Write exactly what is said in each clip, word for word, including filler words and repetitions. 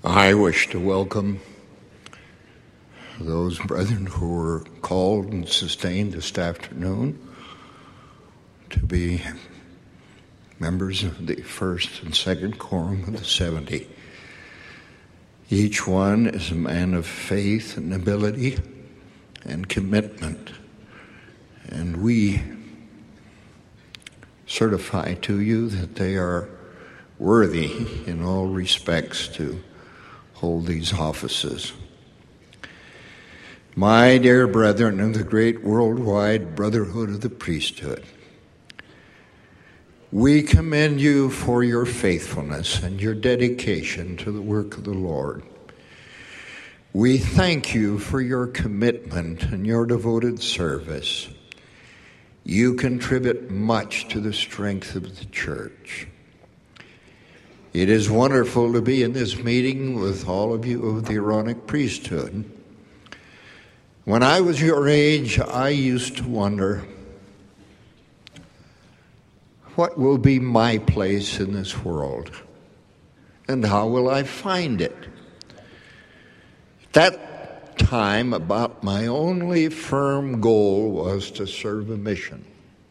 I wish to welcome those brethren who were called and sustained this afternoon to be members of the first and second quorum of the seventy. Each one is a man of faith and ability and commitment, and we certify to you that they are worthy in all respects to hold these offices. My dear brethren of the great worldwide brotherhood of the priesthood, we commend you for your faithfulness and your dedication to the work of the Lord. We thank you for your commitment and your devoted service. You contribute much to the strength of the church. It is wonderful to be in this meeting with all of you of the Aaronic priesthood. When I was your age, I used to wonder, what will be my place in this world? And how will I find it? At that time, about my only firm goal was to serve a mission.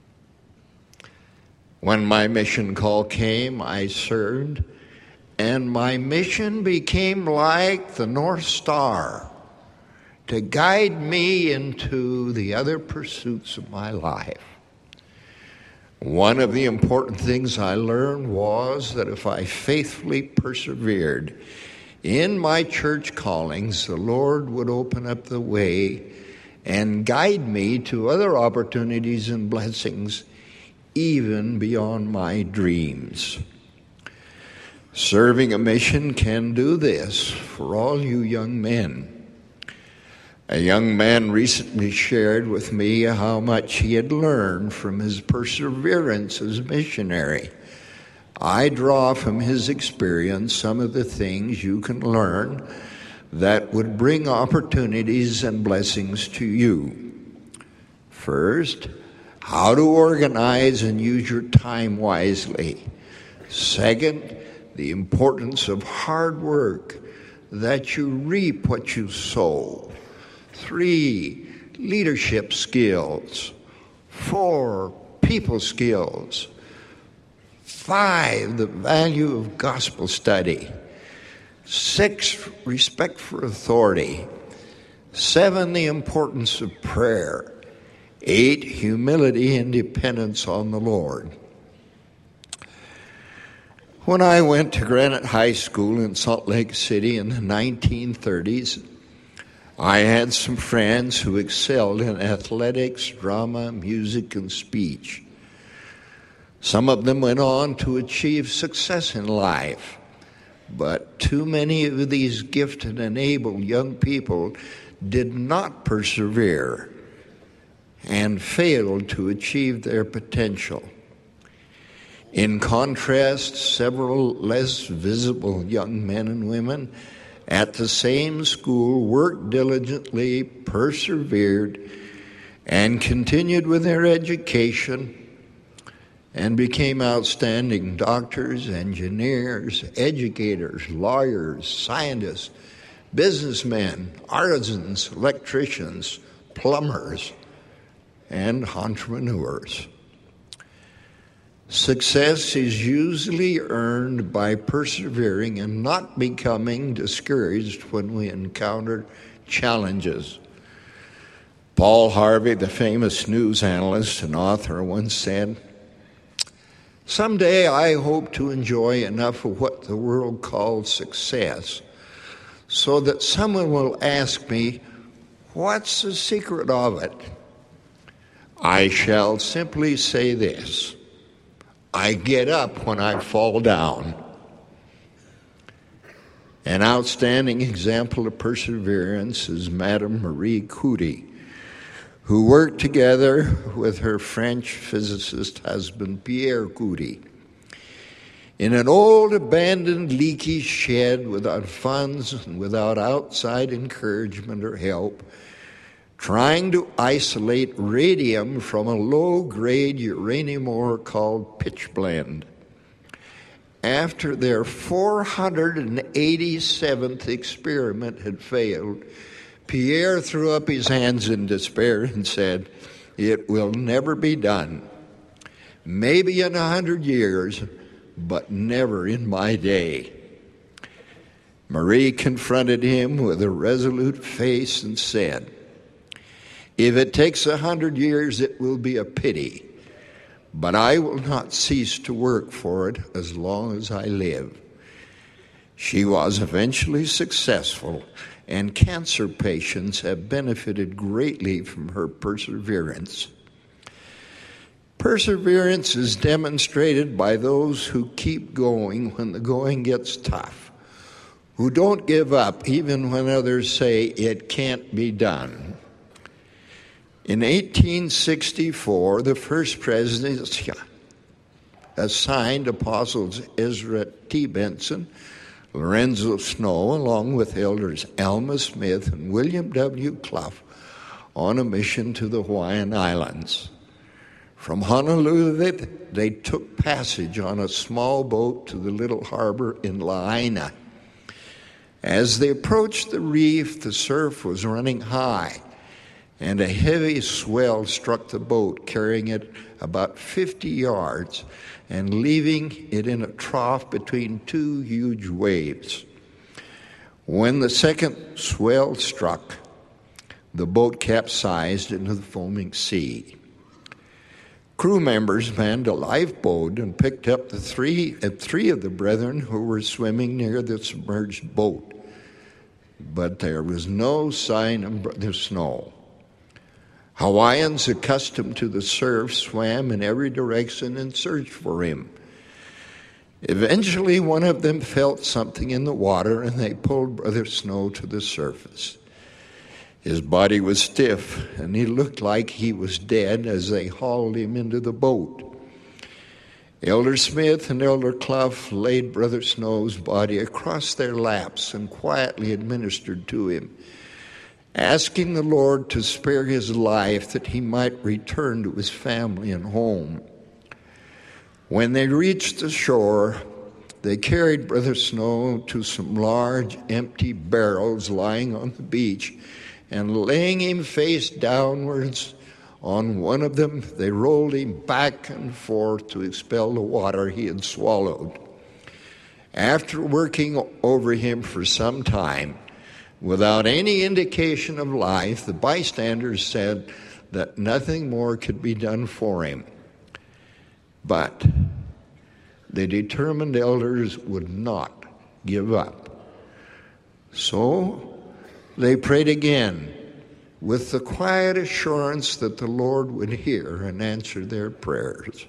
When my mission call came, I served, and my mission became like the North Star to guide me into the other pursuits of my life. One of the important things I learned was that if I faithfully persevered in my church callings, the Lord would open up the way and guide me to other opportunities and blessings even beyond my dreams. Serving a mission can do this for all you young men. A young man recently shared with me how much he had learned from his perseverance as a missionary. I draw from his experience some of the things you can learn that would bring opportunities and blessings to you. First, how to organize and use your time wisely. Second, the importance of hard work, that you reap what you sow. Three, leadership skills. Four, people skills. Five, the value of gospel study. Six, respect for authority. Seven, the importance of prayer. Eight, humility and dependence on the Lord. When I went to Granite High School in Salt Lake City in the nineteen thirties, I had some friends who excelled in athletics, drama, music, and speech. Some of them went on to achieve success in life, but too many of these gifted and able young people did not persevere and failed to achieve their potential. In contrast, several less visible young men and women at the same school worked diligently, persevered, and continued with their education and became outstanding doctors, engineers, educators, lawyers, scientists, businessmen, artisans, electricians, plumbers, and entrepreneurs. Success is usually earned by persevering and not becoming discouraged when we encounter challenges. Paul Harvey, the famous news analyst and author, once said, "Someday I hope to enjoy enough of what the world calls success so that someone will ask me, 'What's the secret of it?' I shall simply say this: I get up when I fall down." An outstanding example of perseverance is Madame Marie Curie, who worked together with her French physicist husband Pierre Curie in an old abandoned leaky shed without funds and without outside encouragement or help, trying to isolate radium from a low-grade uranium ore called pitchblende. after their four hundred eighty-seventh experiment had failed, Pierre threw up his hands in despair and said, "It will never be done. Maybe in a hundred years, but never in my day." Marie confronted him with a resolute face and said, "If it takes a hundred years, it will be a pity, but I will not cease to work for it as long as I live." She was eventually successful, and cancer patients have benefited greatly from her perseverance. Perseverance is demonstrated by those who keep going when the going gets tough, who don't give up even when others say it can't be done. In eighteen sixty-four, the first presidency assigned Apostles Ezra T. Benson, Lorenzo Snow, along with elders Alma Smith and William W. Clough, on a mission to the Hawaiian Islands. From Honolulu, they, they took passage on a small boat to the little harbor in Lahaina. As they approached the reef, the surf was running high, and a heavy swell struck the boat, carrying it about fifty yards and leaving it in a trough between two huge waves. When the second swell struck, the boat capsized into the foaming sea. Crew members manned a lifeboat and picked up the three, uh, three of the brethren who were swimming near the submerged boat. But there was no sign of Brother Snow. Hawaiians accustomed to the surf swam in every direction and searched for him. Eventually, one of them felt something in the water, and they pulled Brother Snow to the surface. His body was stiff, and he looked like he was dead as they hauled him into the boat. Elder Smith and Elder Clough laid Brother Snow's body across their laps and quietly administered to him, asking the Lord to spare his life that he might return to his family and home. When they reached the shore, they carried Brother Snow to some large empty barrels lying on the beach, and laying him face downwards on one of them, they rolled him back and forth to expel the water he had swallowed. After working over him for some time, without any indication of life, the bystanders said that nothing more could be done for him. But the determined elders would not give up. So they prayed again, with the quiet assurance that the Lord would hear and answer their prayers.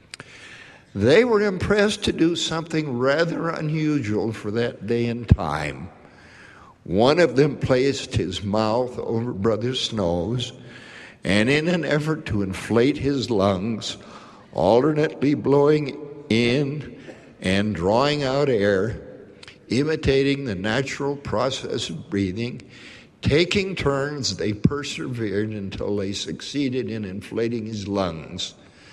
They were impressed to do something rather unusual for that day and time. One of them placed his mouth over Brother Snow's, and in an effort to inflate his lungs, alternately blowing in and drawing out air, imitating the natural process of breathing, taking turns, they persevered until they succeeded in inflating his lungs.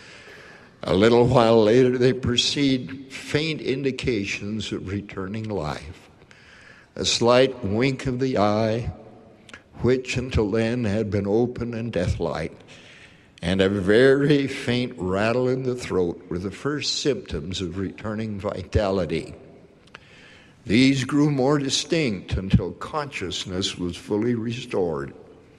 A little while later, they perceived faint indications of returning life. A slight wink of the eye, which until then had been open and deathlike, and a very faint rattle in the throat were the first symptoms of returning vitality. These grew more distinct until consciousness was fully restored.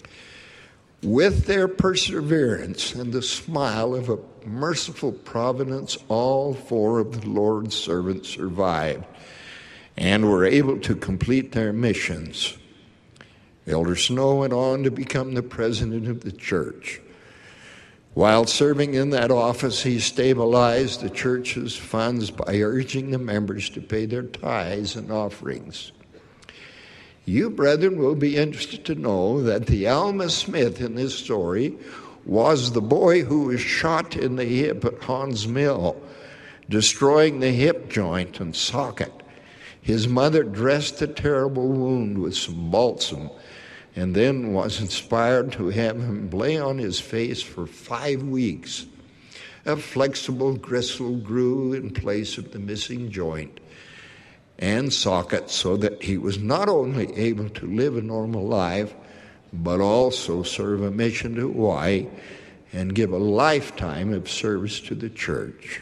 With their perseverance and the smile of a merciful providence, all four of the Lord's servants survived and were able to complete their missions. Elder Snow went on to become the president of the church. While serving in that office, he stabilized the church's funds by urging the members to pay their tithes and offerings. You, brethren, will be interested to know that the Alma Smith in this story was the boy who was shot in the hip at Hans Mill, destroying the hip joint and socket. His mother dressed the terrible wound with some balsam and then was inspired to have him lay on his face for five weeks A flexible gristle grew in place of the missing joint and socket so that he was not only able to live a normal life, but also serve a mission to Hawaii and give a lifetime of service to the church.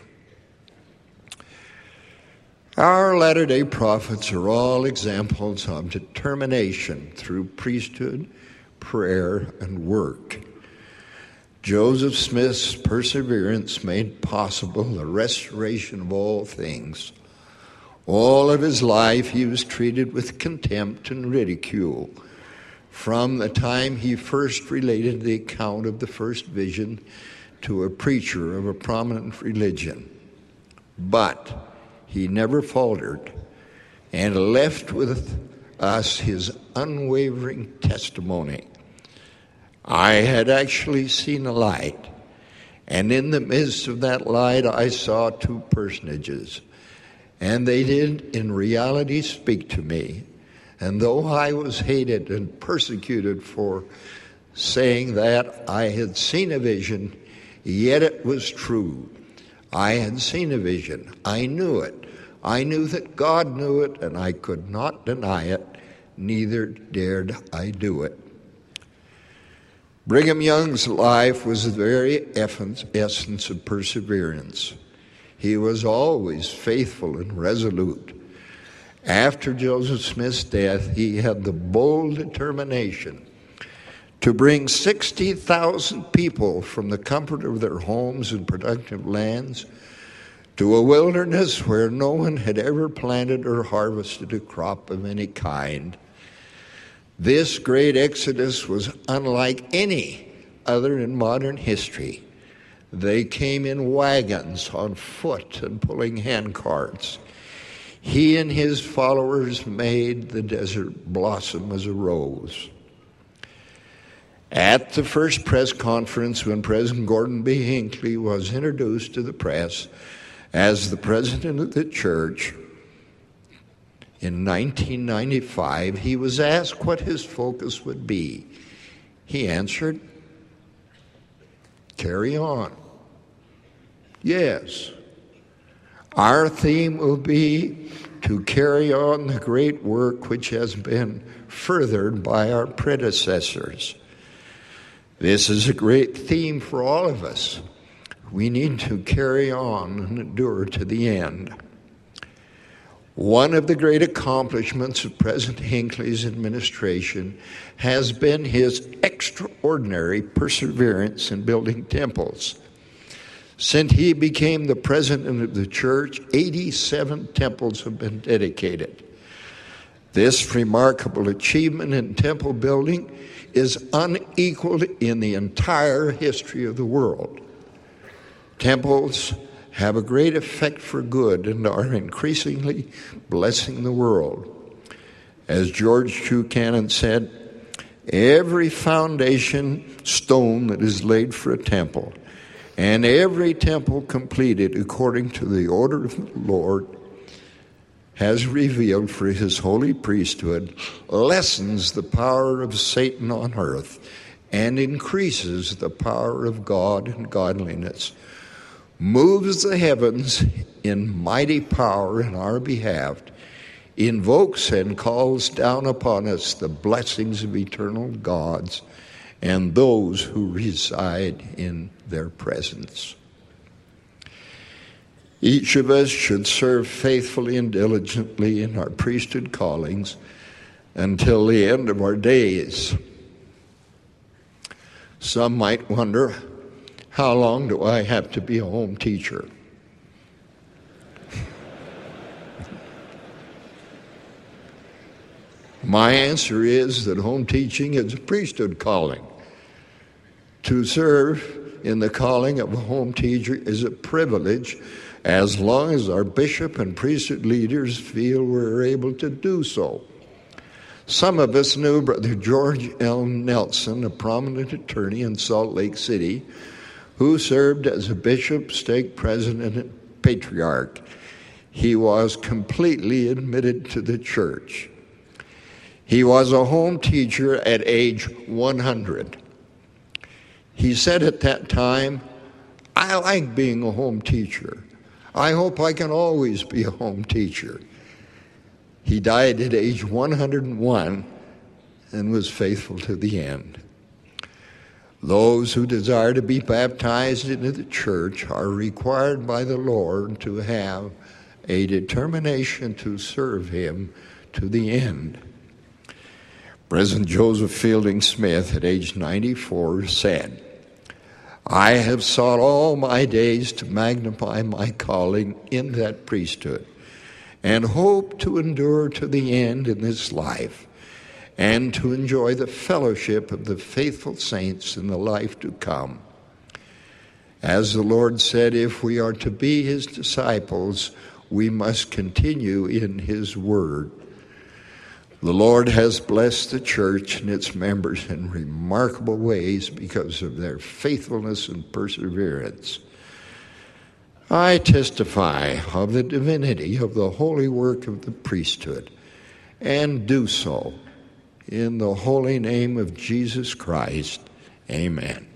Our Latter-day Prophets are all examples of determination through priesthood, prayer, and work. Joseph Smith's perseverance made possible the restoration of all things. All of his life he was treated with contempt and ridicule. From the time he first related the account of the first vision to a preacher of a prominent religion. But he never faltered and left with us his unwavering testimony. I had actually seen a light, and in the midst of that light I saw two personages, and they did in reality speak to me. And though I was hated and persecuted for saying that I had seen a vision, yet it was true. I had seen a vision. I knew it. I knew that God knew it, and I could not deny it. Neither dared I do it. Brigham Young's life was the very essence of perseverance. He was always faithful and resolute. After Joseph Smith's death, he had the bold determination to bring sixty thousand people from the comfort of their homes and productive lands to a wilderness where no one had ever planted or harvested a crop of any kind. This great exodus was unlike any other in modern history. They came in wagons, on foot, and pulling handcarts. He and his followers made the desert blossom as a rose. At the first press conference, when President Gordon B. Hinckley was introduced to the press as the president of the church in nineteen ninety-five, he was asked what his focus would be. He answered, "Carry on." Yes, our theme will be to carry on the great work which has been furthered by our predecessors. This is a great theme for all of us. We need to carry on and endure to the end. One of the great accomplishments of President Hinckley's administration has been his extraordinary perseverance in building temples. Since he became the president of the church, eighty-seven temples have been dedicated. This remarkable achievement in temple building is unequaled in the entire history of the world. Temples have a great effect for good and are increasingly blessing the world. As George Buchanan said, every foundation stone that is laid for a temple, and every temple completed according to the order of the Lord, has revealed for his holy priesthood, lessens the power of Satan on earth, and increases the power of God and godliness, moves the heavens in mighty power in our behalf, invokes and calls down upon us the blessings of eternal gods and those who reside in their presence. Each of us should serve faithfully and diligently in our priesthood callings until the end of our days. Some might wonder, how long do I have to be a home teacher? My answer is that home teaching is a priesthood calling. To serve in the calling of a home teacher is a privilege as long as our bishop and priesthood leaders feel we're able to do so. Some of us knew Brother George L. Nelson, a prominent attorney in Salt Lake City, who served as a bishop, stake president, and patriarch. He was completely admitted to the church. He was a home teacher at age one hundred. He said at that time, I like being a home teacher. I hope I can always be a home teacher. He died at age one hundred one and was faithful to the end. Those who desire to be baptized into the church are required by the Lord to have a determination to serve him to the end. President Joseph Fielding Smith, at age ninety-four, said, "I have sought all my days to magnify my calling in that priesthood, and hope to endure to the end in this life, and to enjoy the fellowship of the faithful saints in the life to come. As the Lord said, if we are to be his disciples, we must continue in his word." The Lord has blessed the church and its members in remarkable ways because of their faithfulness and perseverance. I testify of the divinity of the holy work of the priesthood, and do so in the holy name of Jesus Christ. Amen.